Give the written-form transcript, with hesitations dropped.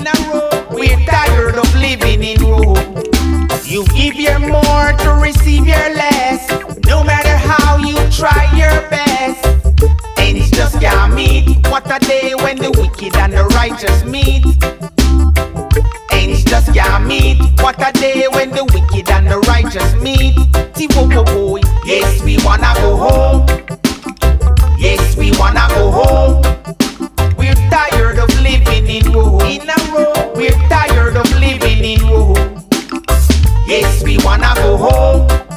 a row. We're tired of living in row. You give your more to receive your less. No matter how you try your best, ends just can't meet. What a day when the wicked and the righteous meet. Ends just can't meet. What a day when the wicked and the righteous meet. Boy. Yes, we wanna go home. Yes, we wanna go home. We're tired of living in row. In a row. We're tired of living in row. Yes, we wanna go home.